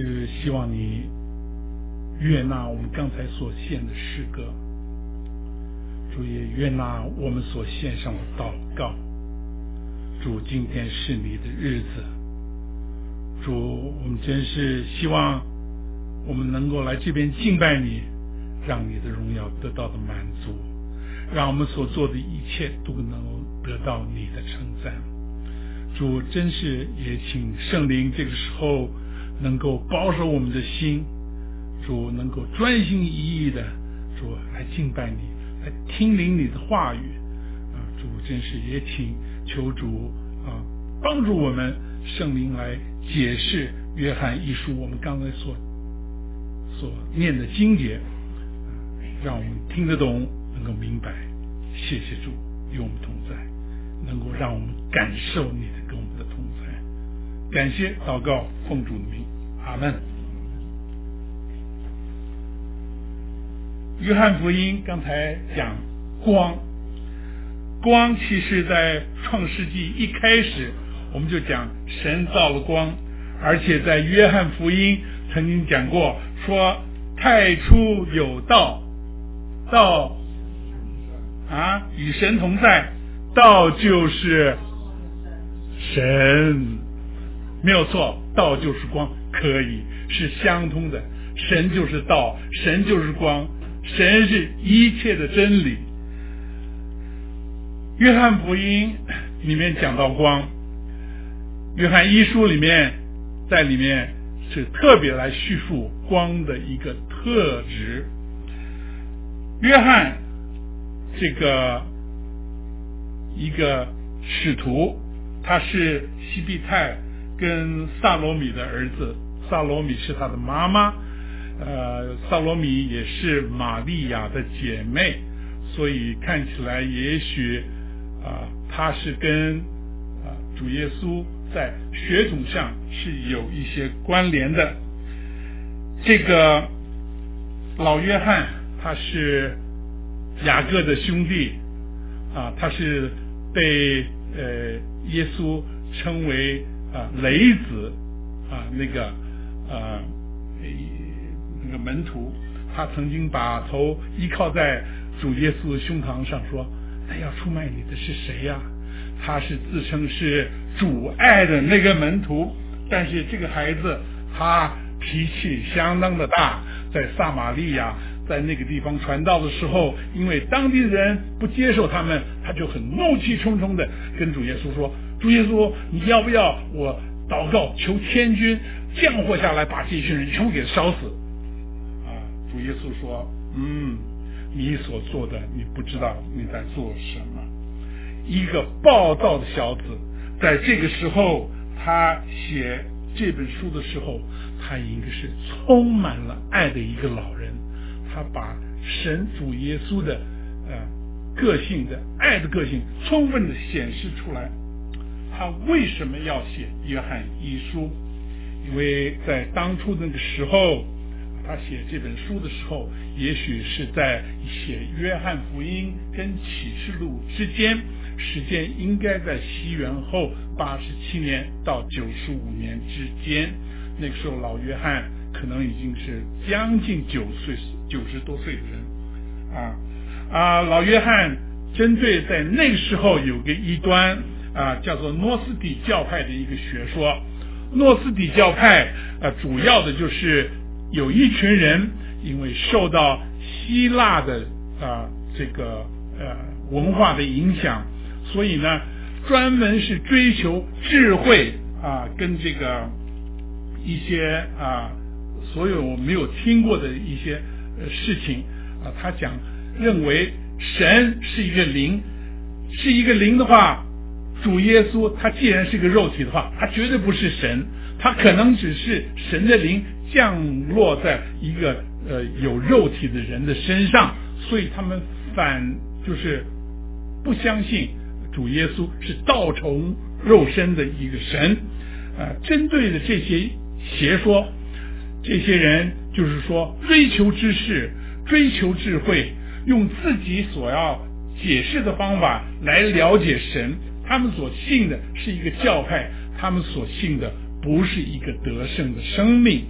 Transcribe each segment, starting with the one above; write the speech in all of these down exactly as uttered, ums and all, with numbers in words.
是希望你悦纳我们刚才所献的诗歌，主也悦纳我们所献上的祷告。主，今天是你的日子，主，我们真是希望我们能够来这边敬拜你，让你的荣耀得到的满足，让我们所做的一切都能够得到你的称赞。主，真是也请圣灵这个时候能够保守我们的心，主能够专心一意的主来敬拜你，来听领你的话语啊！主，真是也请求主啊帮助我们圣灵来解释约翰一书我们刚才所所念的经节，让我们听得懂，能够明白。谢谢主与我们同在，能够让我们感受你的跟我们的同在。感谢祷告，奉主的名，阿们。约翰福音刚才讲光，光其实在创世纪一开始我们就讲神造了光，而且在约翰福音曾经讲过，说太初有道，道啊与神同在，道就是神，没有错，道就是光，可以是相通的，神就是道，神就是光，神是一切的真理。约翰福音里面讲到光，约翰一书里面在里面是特别来叙述光的一个特质。约翰这个一个使徒，他是西庇太跟撒罗米的儿子，撒罗米是他的妈妈，呃，撒罗米也是玛利亚的姐妹，所以看起来也许啊、呃，他是跟啊、呃、主耶稣在血统上是有一些关联的。这个老约翰他是雅各的兄弟啊，他是被呃耶稣称为啊雷子啊那个啊那个门徒，他曾经把头依靠在主耶稣的胸膛上，说那要出卖你的是谁呀、啊？他是自称是主爱的那个门徒，但是这个孩子他脾气相当的大，在撒玛利亚在那个地方传道的时候，因为当地人不接受他们，他就很怒气冲冲的跟主耶稣说，主耶稣，你要不要我祷告求天军降祸下来，把这群人全部给烧死啊？主耶稣说，嗯，你所做的你不知道你在做什么。一个暴躁的小子，在这个时候他写这本书的时候，他应该是充满了爱的一个老人，他把神主耶稣的呃个性的爱的个性充分的显示出来。他为什么要写约翰一书？因为在当初那个时候，他写这本书的时候，也许是在写约翰福音跟启示录之间，时间应该在西元后八十七年到九十五年之间。那个时候老约翰可能已经是将近九岁九十多岁的人啊啊！老约翰针对在那个时候有个异端啊，叫做诺斯底教派的一个学说。诺斯底教派啊，主要的就是有一群人因为受到希腊的啊这个呃文化的影响，所以呢专门是追求智慧啊，跟这个一些啊所有我没有听过的一些呃事情啊，他讲认为神是一个灵，是一个灵的话，主耶稣他既然是个肉体的话，他绝对不是神，他可能只是神的灵降落在一个呃有肉体的人的身上，所以他们反就是不相信主耶稣是道成肉身的一个神。呃，针对的这些邪说，这些人就是说追求知识，追求智慧，用自己所要解释的方法来了解神。他们所信的是一个教派，他们所信的不是一个得胜的生命。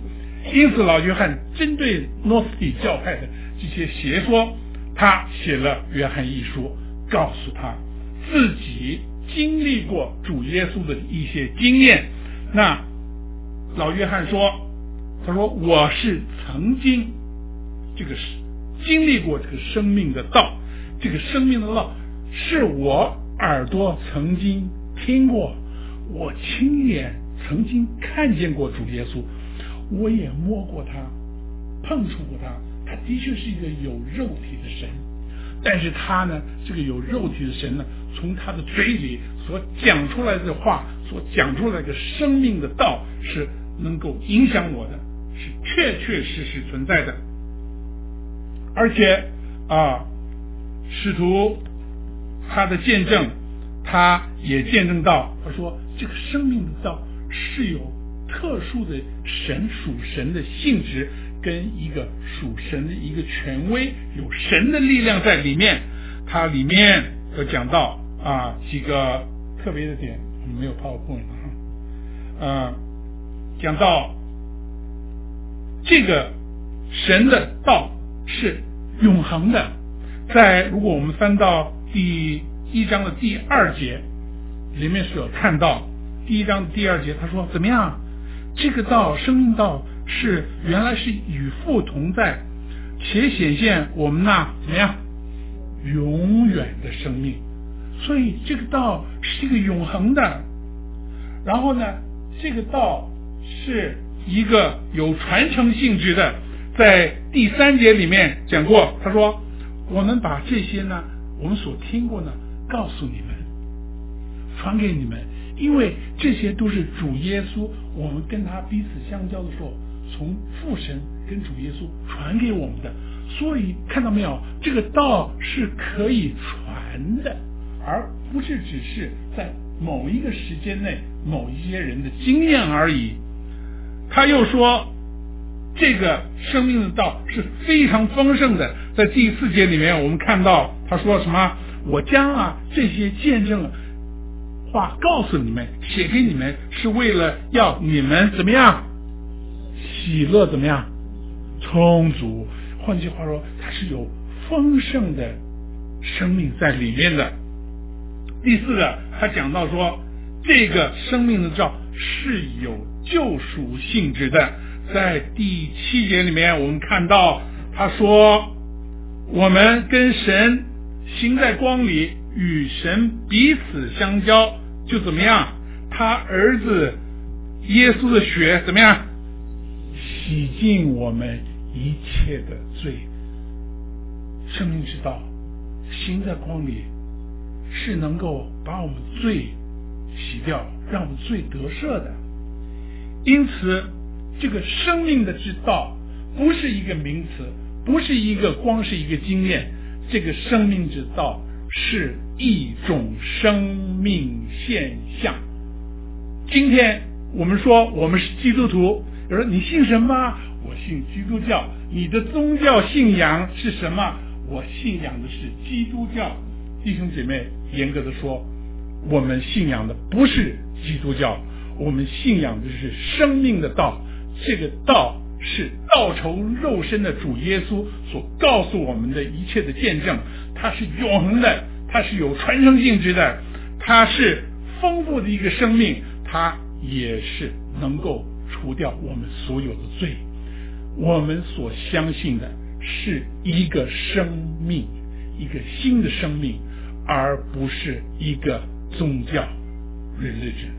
因此老约翰针对诺斯底教派的这些邪说，他写了约翰一书，告诉他自己经历过主耶稣的一些经验。那老约翰说，他说我是曾经这个经历过这个生命的道，这个生命的道是我耳朵曾经听过，我亲眼曾经看见过主耶稣，我也摸过他，碰触过他，他的确是一个有肉体的神。但是他呢，这个有肉体的神呢，从他的嘴里所讲出来的话，所讲出来的生命的道，是能够影响我的，是确确实实存在的。而且啊，使徒他的见证，他也见证到，他说这个生命的道是有特殊的神属神的性质，跟一个属神的一个权威，有神的力量在里面。它里面有讲到啊几个特别的点，没有 PowerPoint 啊，呃，讲到这个神的道是永恒的。在如果我们翻到第一章的第二节，里面是有看到第一章的第二节，他说怎么样？这个道，生命道是原来是与父同在，且显现我们那怎么样永远的生命。所以这个道是一个永恒的。然后呢，这个道是一个有传承性质的。在第三节里面讲过，他说我们把这些呢，我们所听过呢，告诉你们，传给你们，因为这些都是主耶稣，我们跟他彼此相交的时候，从父神跟主耶稣传给我们的。所以看到没有，这个道是可以传的，而不是只是在某一个时间内某一些人的经验而已。他又说这个生命的道是非常丰盛的。在第四节里面我们看到他说什么，我将啊这些见证话告诉你们，写给你们，是为了要你们怎么样喜乐怎么样充足。换句话说，它是有丰盛的生命在里面的。第四个，他讲到说这个生命的道是有救赎性质的。在第七节里面我们看到他说我们跟神行在光里，与神彼此相交，就怎么样，他儿子耶稣的血怎么样洗净我们一切的罪。生命之道行在光里是能够把我们罪洗掉，让我们罪得赦的。因此这个生命的之道不是一个名词，不是一个光是一个经验，这个生命之道是一种生命现象。今天我们说我们是基督徒，有人说你信什么？我信基督教。你的宗教信仰是什么？我信仰的是基督教。弟兄姐妹，严格的说，我们信仰的不是基督教，我们信仰的是生命的道。这个道是道成肉身的主耶稣所告诉我们的一切的见证，它是永恒的，它是有传承性质的，它是丰富的一个生命，它也是能够除掉我们所有的罪。我们所相信的是一个生命，一个新的生命，而不是一个宗教 religion。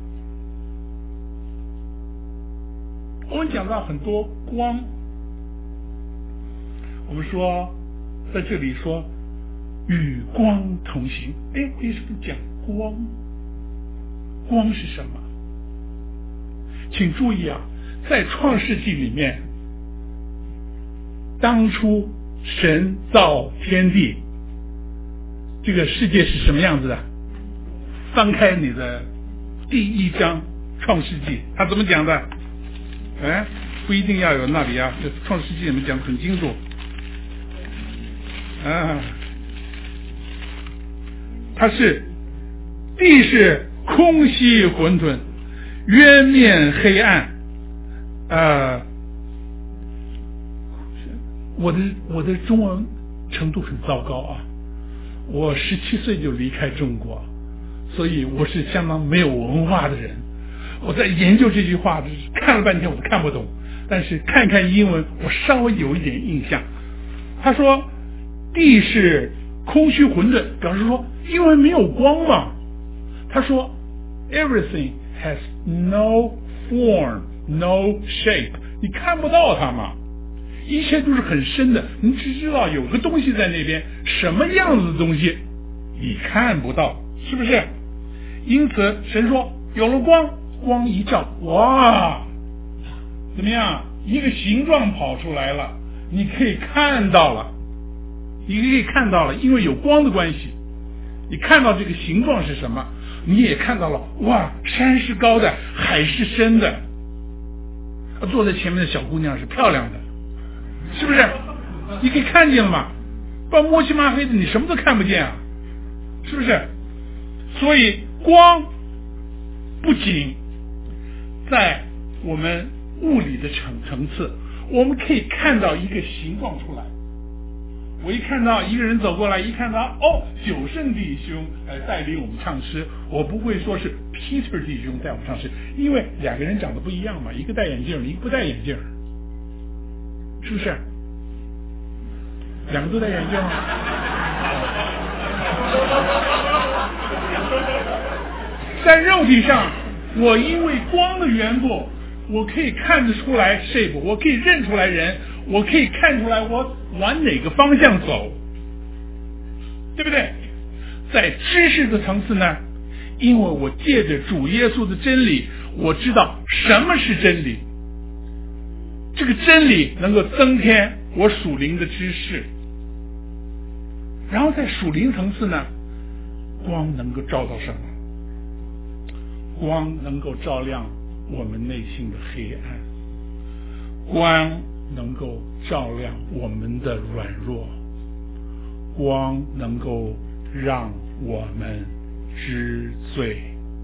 我们讲到很多光，我们说在这里说与光同行。哎，为什么讲光？光是什么？请注意啊，在创世纪里面，当初神造天地，这个世界是什么样子的？翻开你的第一章创世纪，他怎么讲的？哎，不一定要有那里啊，这创世纪里面讲得很清楚啊。它是地是空隙混沌，渊面黑暗，呃， 我的我的中文程度很糟糕啊，我十七岁就离开中国，所以我是相当没有文化的人。我在研究这句话，看了半天我都看不懂，但是看一看英文，我稍微有一点印象。他说地是空虚混沌，表示说因为没有光嘛。他说 everything has no form, no shape， 你看不到它嘛，一切都是很深的，你只知道有个东西在那边，什么样子的东西你看不到，是不是？因此神说有了光，光一照，哇，怎么样，一个形状跑出来了，你可以看到了，你可以看到了，因为有光的关系，你看到这个形状是什么，你也看到了，哇，山是高的，海是深的，坐在前面的小姑娘是漂亮的，是不是？你可以看见了嘛？不然摸漆抹黑的，你什么都看不见啊，是不是？所以光不仅在我们物理的层层次，我们可以看到一个形状出来。我一看到一个人走过来，一看到哦，九圣弟兄呃带领我们唱诗，我不会说是 Peter 弟兄带我们唱诗，因为两个人长得不一样嘛，一个戴眼镜，一个不戴眼镜，是不是？两个都戴眼镜吗？在肉体上，我因为光的缘故，我可以看得出来 shape， 我可以认出来人，我可以看出来我往哪个方向走，对不对？在知识的层次呢，因为我借着主耶稣的真理，我知道什么是真理，这个真理能够增添我属灵的知识。然后在属灵层次呢，光能够照到什么？光能够照亮我们内心的黑暗，光能够照亮我们的软弱，光能够让我们知罪。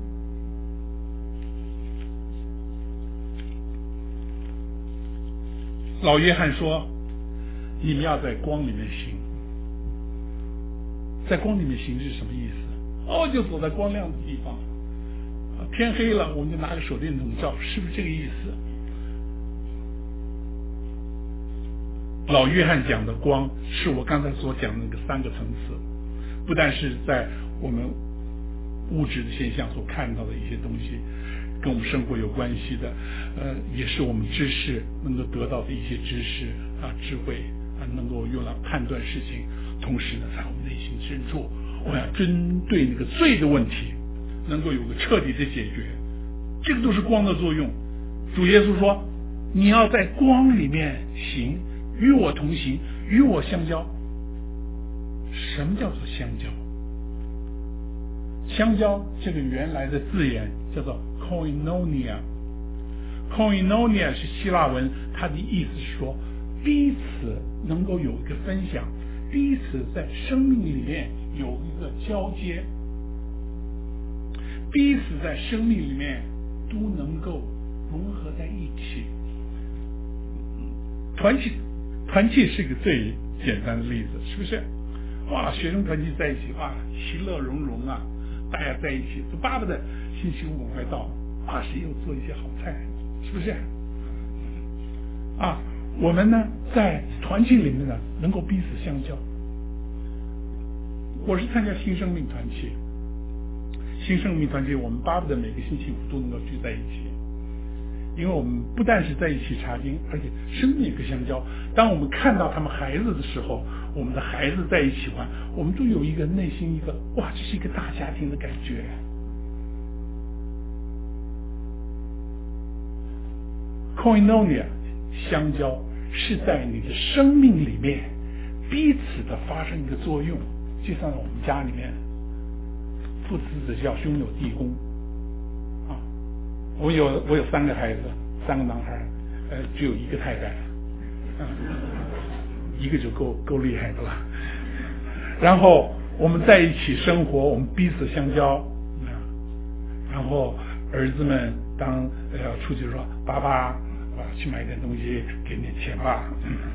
老约翰说，你们要在光里面行。在光里面行是什么意思？哦，就走在光亮的地方，天黑了我们就拿个手电筒照，是不是这个意思？老约翰讲的光是我刚才所讲的那个三个层次，不但是在我们物质的现象所看到的一些东西，跟我们生活有关系的，呃，也是我们知识能够得到的一些知识啊、智慧啊，能够用来判断事情。同时呢，在我们内心深处，我要针对那个罪的问题，能够有个彻底的解决。这个都是光的作用。主耶稣说，你要在光里面行，与我同行，与我相交。什么叫做相交？相交这个原来的字眼叫做 koinonia， koinonia 是希腊文，它的意思是说彼此能够有一个分享，彼此在生命里面有一个交接，彼此在生命里面都能够融合在一起。团契团契是一个最简单的例子，是不是？哇，学生团契在一起，哇，其乐融融啊，大家在一起都巴不得星期五快到，啊，谁又做一些好菜，是不是？啊，我们呢在团契里面呢能够彼此相交。我是参加新生命团契，新生命团契我们巴不得每个星期五都能够聚在一起，因为我们不但是在一起查经，而且生命有个相交。当我们看到他们孩子的时候，我们的孩子在一起玩，我们都有一个内心一个哇，这是一个大家庭的感觉。koinonia 相交是在你的生命里面彼此的发生一个作用，就像我们家里面父慈子孝，兄友弟恭啊。我有我有三个孩子，三个男孩，呃，只有一个太太，啊，一个就够够厉害的了。然后我们在一起生活，我们彼此相交啊。然后儿子们当要出去说，爸爸，我要去买点东西，给点钱吧。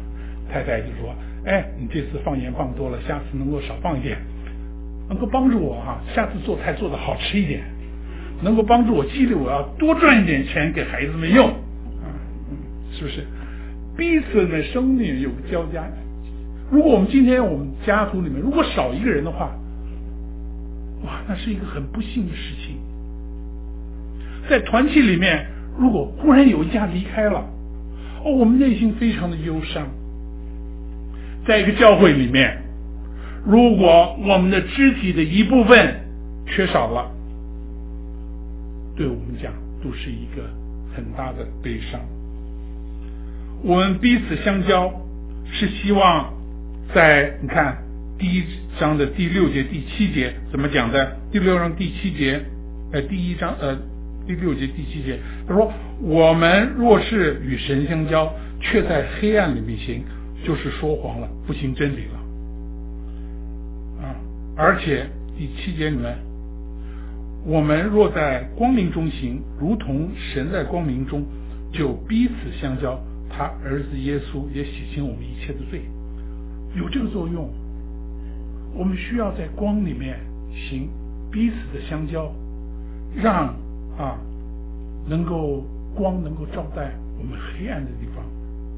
太太就说，哎，你这次放盐放多了，下次能够少放一点，能够帮助我哈、啊，下次做菜做得好吃一点，能够帮助我激励我要多赚一点钱给孩子们用啊，嗯，是不是？彼此的生命有个交加。如果我们今天我们家族里面如果少一个人的话，哇，那是一个很不幸的事情。在团契里面，如果忽然有一家离开了，哦，我们内心非常的忧伤。在一个教会里面，如果我们的肢体的一部分缺少了，对我们讲都是一个很大的悲伤。我们彼此相交，是希望在你看第一章的第六节、第七节怎么讲的？第六章第七节，呃，第一章呃第六节第七节，他说：“我们若是与神相交，却在黑暗里面行，就是说谎了，不行真理了。”啊，而且第七节里面，我们若在光明中行，如同神在光明中，就彼此相交。他儿子耶稣也洗清我们一切的罪，有这个作用。我们需要在光里面行，彼此的相交，让啊能够光能够照在我们黑暗的地方。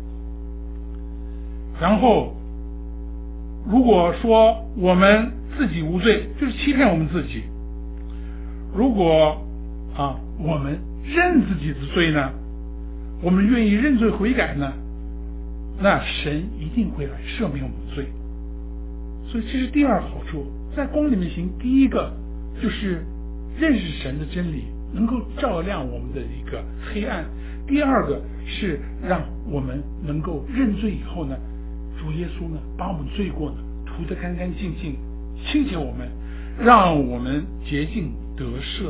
然后如果说我们自己无罪，就是欺骗我们自己。如果啊我们认自己的罪呢，我们愿意认罪悔改呢，那神一定会来赦免我们的罪。所以这是第二好处，在光里面行。第一个就是认识神的真理，能够照亮我们的一个黑暗。第二个是让我们能够认罪以后呢，主耶稣呢把我们罪过呢涂得干干净净，清洁我们，让我们洁净得赦，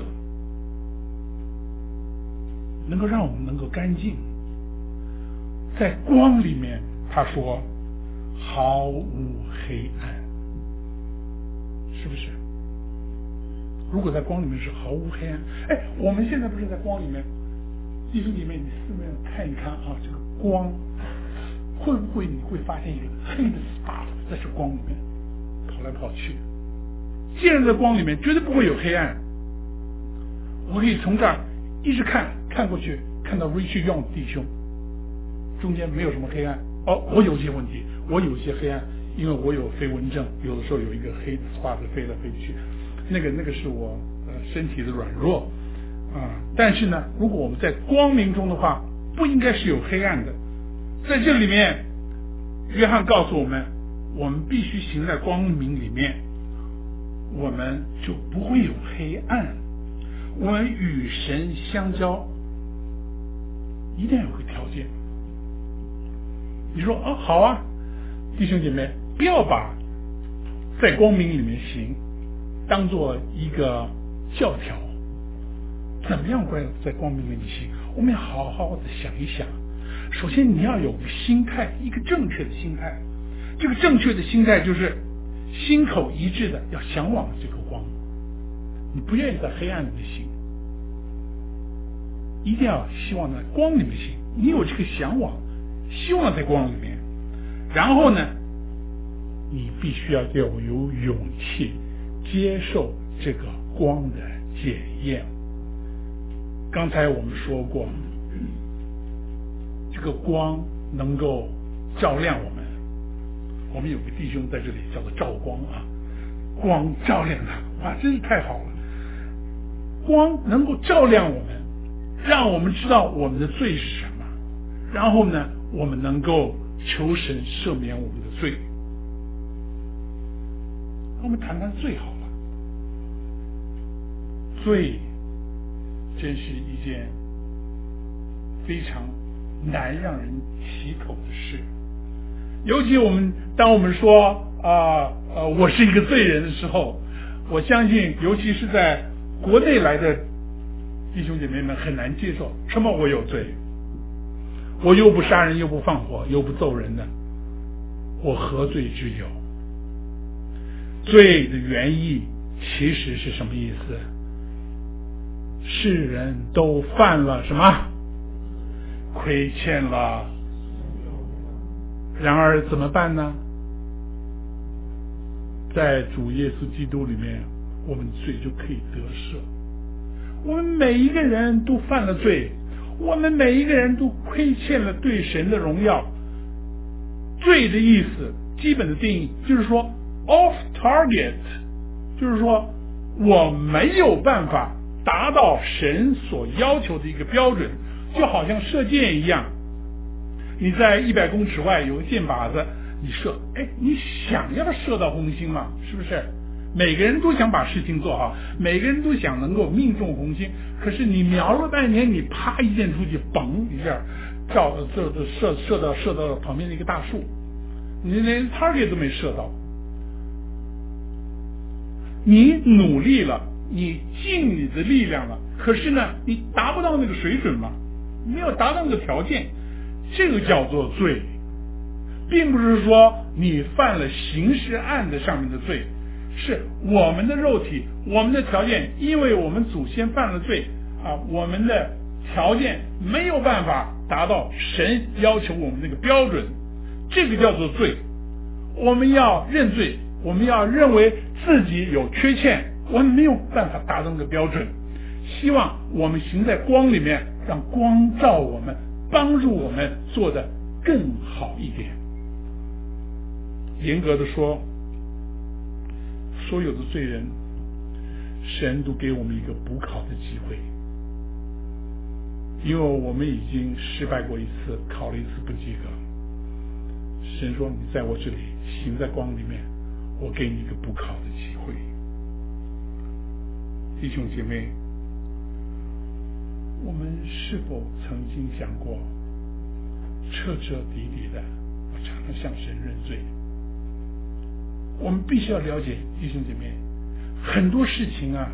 能够让我们能够干净。在光里面，他说毫无黑暗，是不是？如果在光里面是毫无黑暗，哎，我们现在不是在光里面，弟兄姐妹，你四面看一看啊，这个光会不会你会发现一个黑的 spot 在这光里面跑来跑去？既然在光里面，绝对不会有黑暗。我可以从这儿一直看看过去，看到 Rich Young 弟兄，中间没有什么黑暗。哦，我有些问题，我有些黑暗，因为我有飞蚊症，有的时候有一个黑的 spot 飞来飞去，那个那个是我呃身体的软弱啊。但是呢，如果我们在光明中的话，不应该是有黑暗的。在这里面，约翰告诉我们，我们必须行在光明里面，我们就不会有黑暗。我们与神相交，一定要有个条件。你说哦，好啊，弟兄姐妹，不要把在光明里面行当做一个教条。怎么样在光明里面行？我们要好好的想一想。首先你要有个心态，一个正确的心态。这个正确的心态就是心口一致的要向往这个光，你不愿意在黑暗里面行，一定要希望在光里面行。你有这个向往，希望在光里面，然后呢，你必须要有有勇气接受这个光的检验。刚才我们说过，这个光能够照亮我们。我们有个弟兄在这里叫做照光啊，光照亮他，哇，真是太好了！光能够照亮我们，让我们知道我们的罪是什么，然后呢，我们能够求神赦免我们的罪。我们谈谈罪好了，罪真是一件非常难让人启口的事。尤其我们当我们说啊呃我是一个罪人的时候，我相信尤其是在国内来的弟兄姐妹们很难接受，什么我有罪，我又不杀人又不放火又不揍人的，我何罪之有？罪的原意其实是什么意思？世人都犯了什么？亏欠了然而怎么办呢？在主耶稣基督里面，我们罪就可以得赦。我们每一个人都犯了罪，我们每一个人都亏欠了对神的荣耀。罪的意思，基本的定义就是说 off target， 就是说我没有办法达到神所要求的一个标准，就好像射箭一样，你在一百公尺外有个箭靶子，你射，哎，你想要射到红心嘛？是不是？每个人都想把事情做好，每个人都想能够命中红心，可是你瞄了半天，你啪一箭出去，嘣一下，照这射射到射到旁边的一个大树，你连 target 都没射到。你努力了，你尽你的力量了，可是呢，你达不到那个水准嘛，没有达到那个条件，这个叫做罪，并不是说你犯了刑事案子上面的罪，是我们的肉体，我们的条件，因为我们祖先犯了罪啊，我们的条件没有办法达到神要求我们那个标准，这个叫做罪。我们要认罪，我们要认为自己有缺陷，我们没有办法达到那个标准，希望我们行在光里面，让光照我们，帮助我们做得更好一点。严格的说，所有的罪人，神都给我们一个补考的机会，因为我们已经失败过一次，考了一次不及格。神说，你在我这里行在光里面，我给你一个补考的机会。弟兄姐妹，我们是否曾经想过，彻彻底底的我常常向神认罪？我们必须要了解，弟兄姐妹，很多事情啊，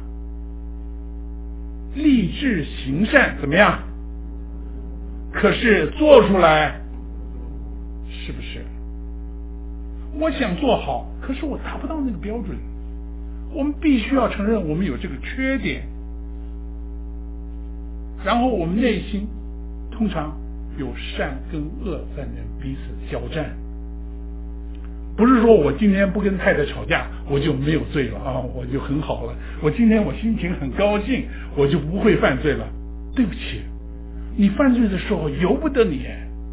立志行善怎么样？可是做出来是不是？我想做好，可是我达不到那个标准。我们必须要承认我们有这个缺点，然后我们内心通常有善跟恶在那彼此交战。不是说我今天不跟太太吵架，我就没有罪了啊，我就很好了。我今天我心情很高兴，我就不会犯罪了。对不起，你犯罪的时候由不得你。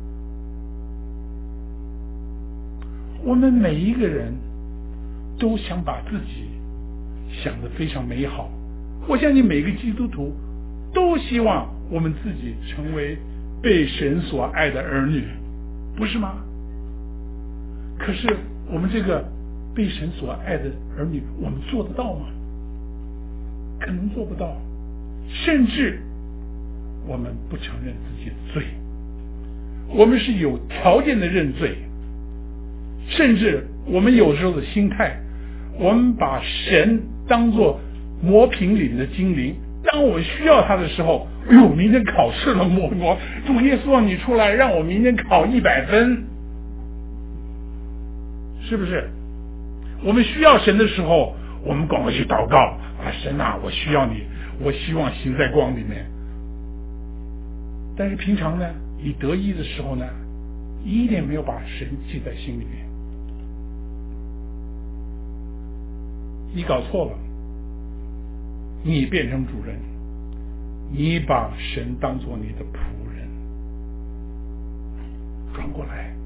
我们每一个人都想把自己想得非常美好，我相信每个基督徒都希望我们自己成为被神所爱的儿女，不是吗？可是我们这个被神所爱的儿女，我们做得到吗？可能做不到，甚至我们不承认自己的罪，我们是有条件的认罪，甚至我们有时候的心态，我们把神当作磨平里的精灵，当我们需要他的时候，哎呦，明天考试了，我我主耶稣你出来，让我明天考一百分，是不是？我们需要神的时候，我们赶快去祷告啊，神啊，我需要你，我希望行在光里面。但是平常呢，你得意的时候呢，一点没有把神记在心里面。你搞错了，你变成主人，你把神当作你的仆人。转过来，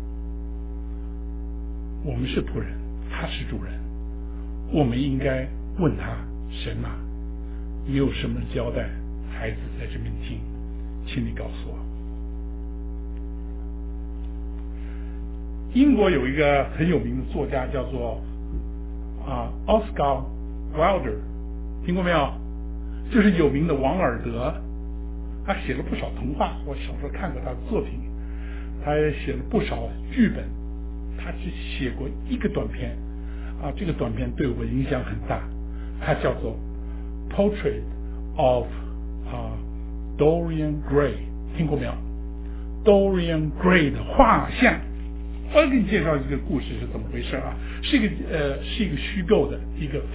我们是仆人，他是主人，我们应该问他，神啊，你有什么交代？孩子在这边听，请你告诉我。英国有一个很有名的作家叫做啊 Oscar Wilde， 听过没有？就是有名的王尔德，他写了不少童话，我小时候看过他的作品，他也写了不少剧本，他只写过一个短片啊，这个短片对我影响很大，它叫做 Portrait of 啊 Dorian Gray， 听过没有？ Dorian Gray 的画像。我给你介绍这个故事是怎么回事啊？是一个呃，是一个虚构的一个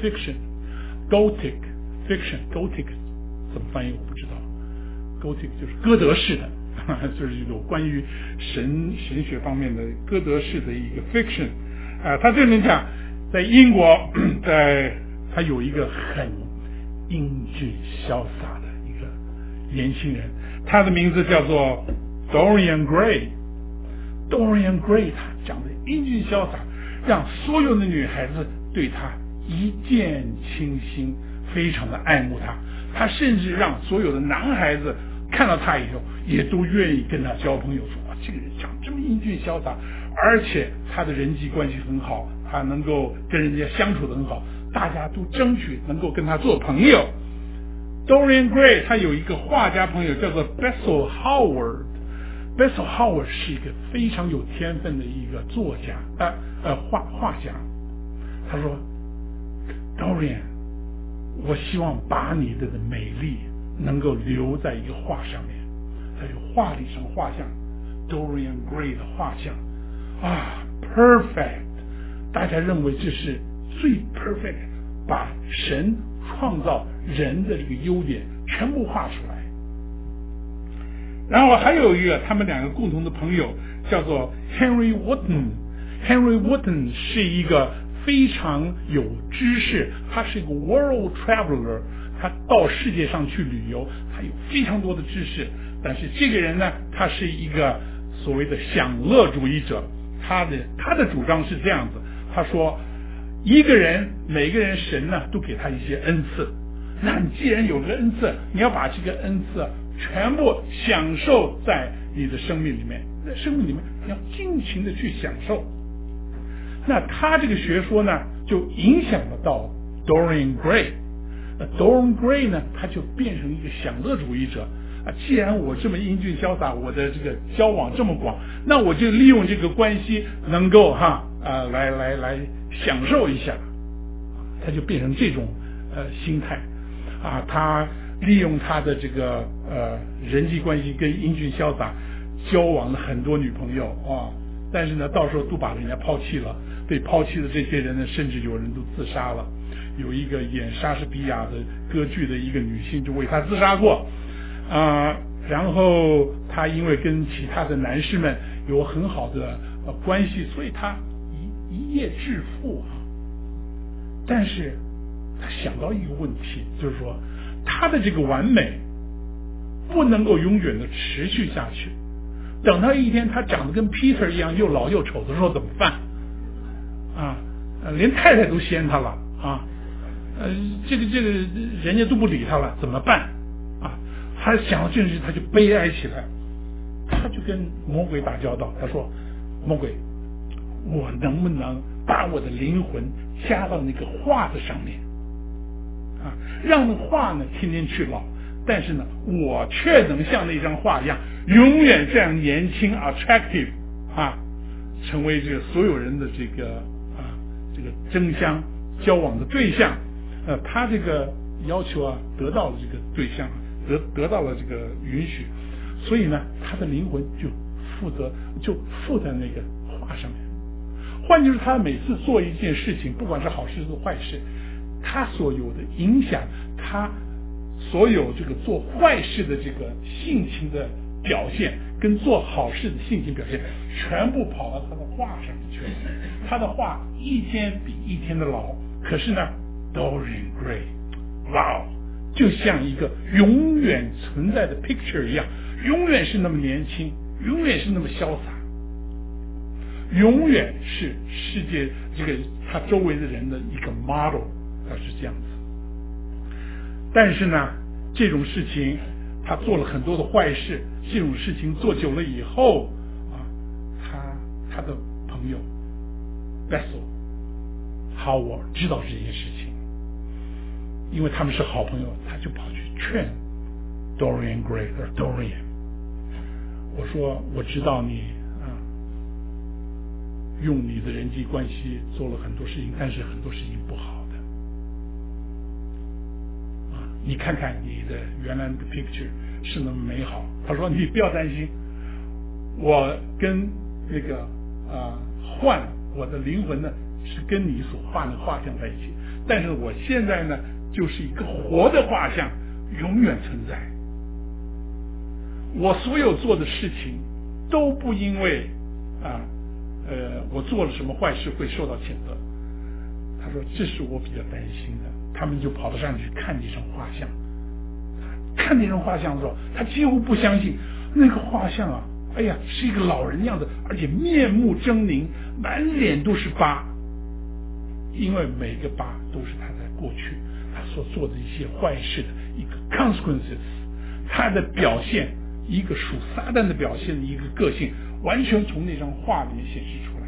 fiction，Gothic fiction，Gothic 怎么翻译我不知道。Gothic 就是哥德式的就是有关于神神学方面的哥德式的一个 fiction 啊。他这里面讲，在英国，在他有一个很英俊潇洒的一个年轻人，他的名字叫做 Dorian Gray。Dorian Gray 他讲的英俊潇洒，让所有的女孩子对他一见倾心，非常的爱慕他。他甚至让所有的男孩子看到他以后，也都愿意跟他交朋友，说哇，这个人长这么英俊潇洒，而且他的人际关系很好，他能够跟人家相处得很好，大家都争取能够跟他做朋友。Dorian Gray 他有一个画家朋友叫做 Bessel Howard。Bessel Howard 是一个非常有天分的一个作家，呃呃画画家。他说 Dorian， 我希望把你的美丽能够留在一个画上面。他就画了一张画像 Dorian Gray 的画像啊 perfect， 大家认为这是最 perfect， 把神创造人的这个优点全部画出来。然后还有一个他们两个共同的朋友叫做 Henry Wotton。Henry Wotton 是一个非常有知识，他是一个 world traveler， 他到世界上去旅游，他有非常多的知识。但是这个人呢，他是一个所谓的享乐主义者，他的他的主张是这样子，他说一个人每个人神呢都给他一些恩赐，那你既然有了恩赐，你要把这个恩赐全部享受在你的生命里面，在生命里面你要尽情的去享受。那他这个学说呢，就影响了到 Dorian Gray。那 Dorian Gray 呢，他就变成一个享乐主义者啊。既然我这么英俊潇洒，我的这个交往这么广，那我就利用这个关系，能够哈啊来来来享受一下。他就变成这种呃心态啊，他利用他的这个呃人际关系跟英俊潇洒交往了很多女朋友啊，但是呢到时候都把人家抛弃了。被抛弃的这些人呢，甚至有人都自杀了。有一个演莎士比亚的歌剧的一个女性就为他自杀过啊、呃，然后他因为跟其他的男士们有很好的、呃、关系，所以他一一夜致富啊。但是他想到一个问题，就是说他的这个完美不能够永远的持续下去，等到一天他长得跟 Peter 一样又老又丑的时候怎么办啊？连太太都嫌他了啊！呃，这个这个人家都不理他了，怎么办啊？他想到这件事，他就悲哀起来，他就跟魔鬼打交道。他说：“魔鬼，我能不能把我的灵魂加到那个画的上面啊？让那画呢天天去老，但是呢，我却能像那张画一样，永远这样年轻 attractive 啊，成为这个所有人的这个啊这个争相交往的对象。”呃，他这个要求啊，得到了这个对象，得得到了这个允许，所以呢，他的灵魂就负责就附在那个画上面。换句话说，他每次做一件事情，不管是好事是坏事，他所有的影响，他所有这个做坏事的这个性情的表现，跟做好事的性情表现，全部跑到他的画上面去了。他的画一天比一天的老，可是呢，Dorian Gray， 哇，就像一个永远存在的 picture 一样，永远是那么年轻，永远是那么潇洒，永远是世界这个他周围的人的一个 model， 他是这样子。但是呢，这种事情他做了很多的坏事，这种事情做久了以后啊，他他的朋友 Bessel Howard 知道这件事情。因为他们是好朋友，他就跑去劝 Dorian Gray， 而 Dorian， 我说我知道你啊，用你的人际关系做了很多事情，但是很多事情不好的啊，你看看你的原来那个 picture 是那么美好。他说你不要担心，我跟那个啊换我的灵魂呢是跟你所画的画像在一起，但是我现在呢就是一个活的画像，永远存在。 我所有做的事情都不因为啊呃我做了什么坏事会受到谴责。他说这是我比较担心的。他们就跑到上去看那张画像，看那张画像的时候，他几乎不相信那个画像啊，哎呀，是一个老人的样子，而且面目狰狞，满脸都是疤，因为每个疤都是他在过去他所做的一些坏事的一个 consequences， 他的表现，一个属撒旦的表现的一个个性，完全从那张画里面显示出来。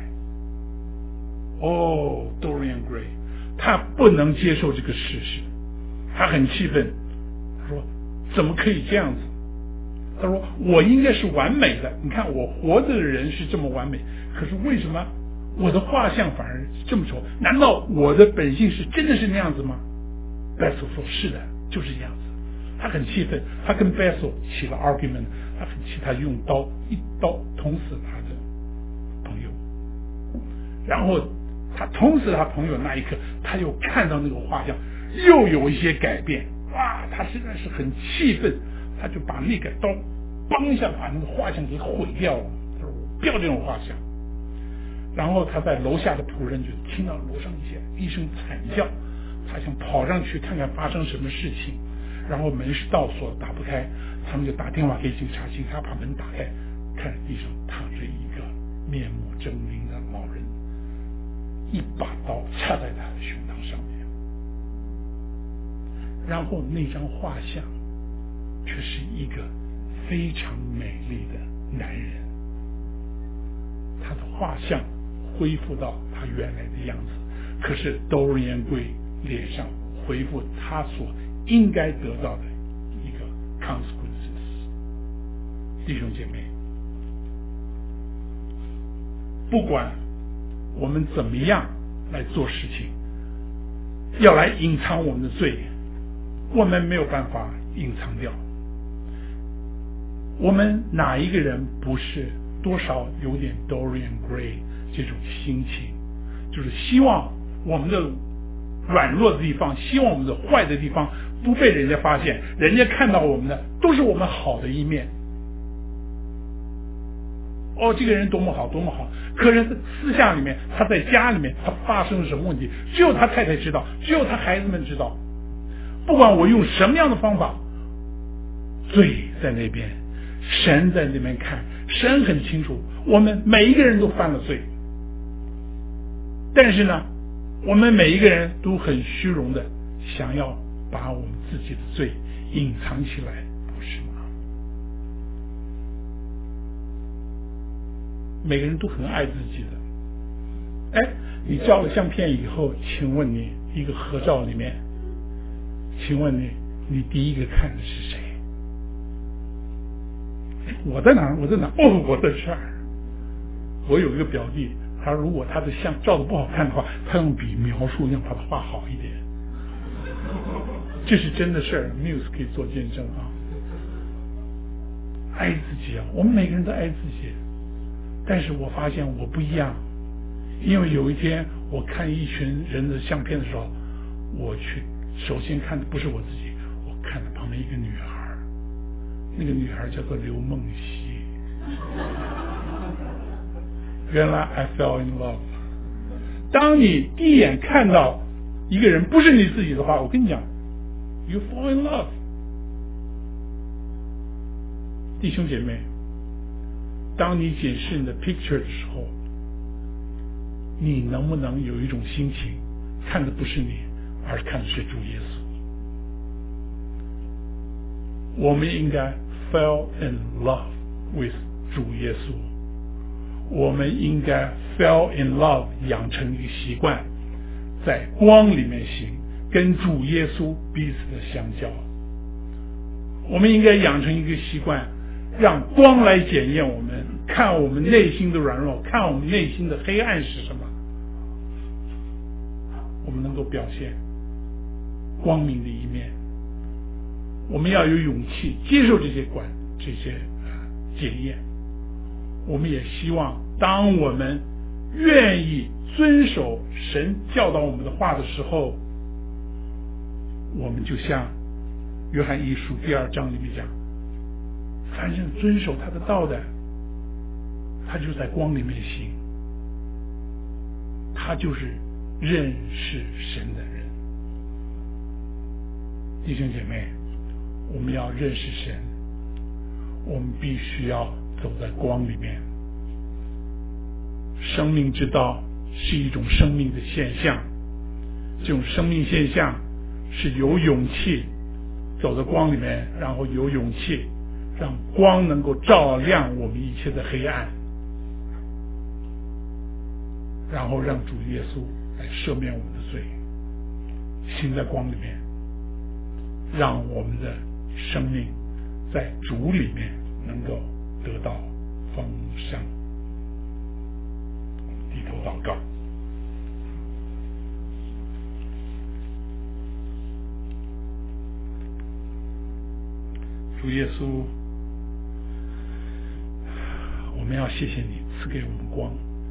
哦 Dorian Gray 他不能接受这个事实，他很气愤，他说怎么可以这样子？他说我应该是完美的，你看我活着的人是这么完美，可是为什么我的画像反而这么丑？难道我的本性是真的是那样子吗？ Bessel 说是的，就是这样子。他很气愤，他跟 Bessel 起了 argument， 他很气，他用刀一刀捅死他的朋友，然后他捅死他朋友那一刻，他又看到那个画像又有一些改变，哇，他实在是很气愤，他就把那个刀嘣一下把那个画像给毁掉了，他说我不要这种画像。然后他在楼下的仆人就听到楼上一些一声惨叫，他想跑上去看看发生什么事情，然后门是倒锁打不开，他们就打电话给警察，警察把门打开，看地上躺着一个面目狰狞的老人，一把刀插在他的胸膛上面，然后那张画像却是一个非常美丽的男人，他的画像恢复到他原来的样子，可是 Dorian Gray 脸上恢复他所应该得到的一个 consequences。 弟兄姐妹，不管我们怎么样来做事情，要来隐藏我们的罪，我们没有办法隐藏掉。我们哪一个人不是多少有点 Dorian Gray 这种心情，就是希望我们的软弱的地方，希望我们的坏的地方不被人家发现，人家看到我们的都是我们好的一面。哦，这个人多么好多么好，可是私下里面，他在家里面他发生了什么问题，只有他太太知道，只有他孩子们知道。不管我用什么样的方法，罪在那边，神在那边看，神很清楚，我们每一个人都犯了罪，但是呢，我们每一个人都很虚荣的想要把我们自己的罪隐藏起来，不是吗？每个人都很爱自己的。哎，你照了相片以后，请问你一个合照里面，请问你你第一个看的是谁？我在哪儿？我在哪儿？哦，我在这儿。我有一个表弟，他如果他的相照的不好看的话，他用笔描述，让把它画好一点。这是真的事儿 ，Muse 可以做见证啊。爱自己啊，我们每个人都爱自己，但是我发现我不一样，因为有一天我看一群人的相片的时候，我去首先看的不是我自己，我看了旁边一个女孩，那个女孩叫做刘梦溪。原来 I fell in love。 当你第一眼看到一个人不是你自己的话，我跟你讲 You fall in love。 弟兄姐妹，当你检视你的 picture 的时候，你能不能有一种心情，看的不是你，而看的是主耶稣？我们应该 fell in love with 主耶稣，我们应该 fell in love 养成一个习惯，在光里面行，跟主耶稣彼此的相交。我们应该养成一个习惯，让光来检验我们，看我们内心的软弱，看我们内心的黑暗是什么，我们能够表现光明的一面。我们要有勇气接受这些管这些检验。我们也希望当我们愿意遵守神教导我们的话的时候，我们就像约翰一书第二章里面讲， 凡是遵守他的道的，他就在光里面行，他就是认识神的人。弟兄姐妹，我们要认识神，我们必须要走在光里面。生命之道是一种生命的现象，这种生命现象是有勇气走在光里面，然后有勇气让光能够照亮我们一切的黑暗，然后让主耶稣来赦免我们的罪，行在光里面，让我们的生命在主里面能够得到丰盛。低头祷告。主耶稣，我们要谢谢你赐给我们光。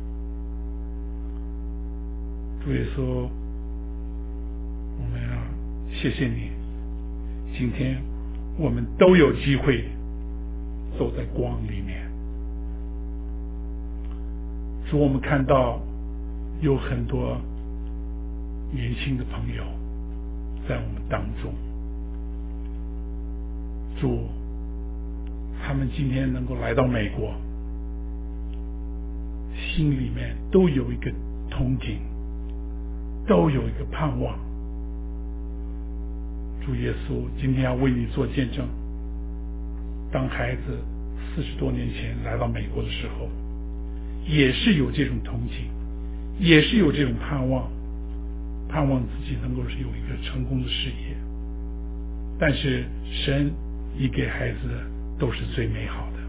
主耶稣，我们要谢谢你，今天我们都有机会走在光里面。主，我们看到有很多年轻的朋友在我们当中，主，他们今天能够来到美国，心里面都有一个憧憬，都有一个盼望。主耶稣，今天要为你做见证。当孩子四十多年前来到美国的时候，也是有这种憧憬，也是有这种盼望，盼望自己能够有一个成功的事业。但是神已给孩子的都是最美好的。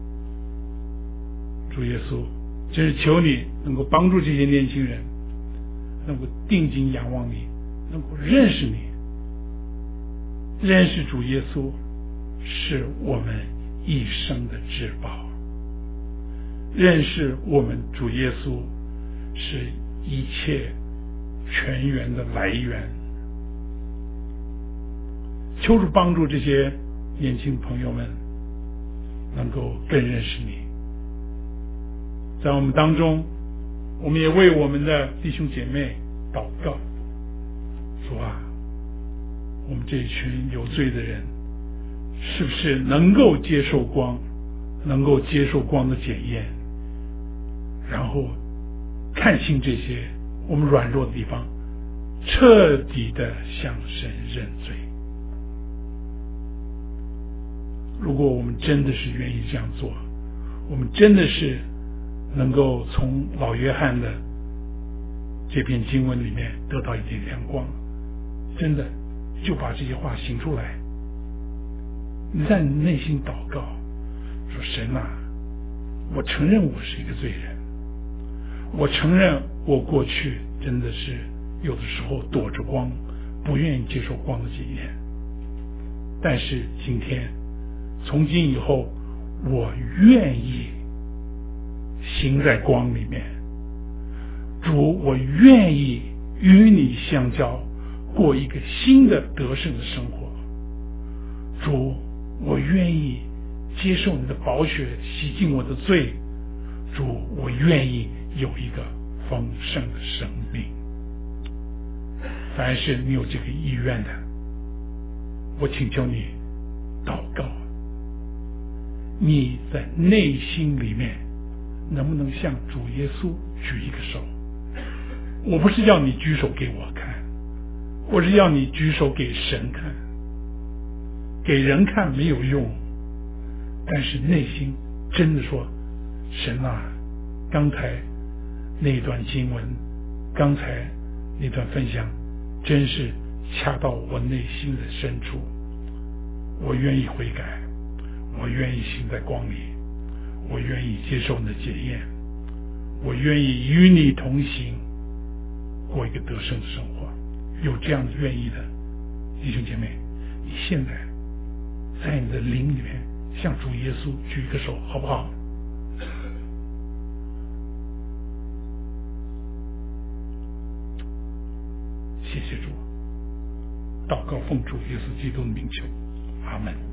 主耶稣，真是求你能够帮助这些年轻人，能够定睛仰望你，能够认识你，认识主耶稣是我们一生的至宝，认识我们主耶稣是一切泉源的来源。求主帮助这些年轻朋友们能够更认识你。在我们当中，我们也为我们的弟兄姐妹祷告。主啊，我们这一群有罪的人是不是能够接受光，能够接受光的检验，然后看清这些我们软弱的地方，彻底的向神认罪。如果我们真的是愿意这样做，我们真的是能够从老约翰的这篇经文里面得到一点亮光，真的就把这些话行出来。你在你内心祷告，说神啊，我承认我是一个罪人，我承认我过去真的是有的时候躲着光，不愿意接受光的检验，但是今天从今以后，我愿意行在光里面。主，我愿意与你相交，过一个新的得胜的生活。主，我愿意接受你的宝血洗净我的罪。主，我愿意有一个丰盛的生命。凡是你有这个意愿的，我请求你祷告，你在内心里面能不能向主耶稣举一个手？我不是要你举手给我看，我是要你举手给神看。给人看没有用，但是内心真的说，神啊，刚才那段经文，刚才那段分享真是恰到我内心的深处，我愿意悔改，我愿意行在光里，我愿意接受你的检验，我愿意与你同行，过一个得胜的生活。有这样子愿意的弟兄姐妹，你现在在你的灵里面向主耶稣举一个手，好不好？谢谢主，祷告奉主耶稣基督的名求，阿门。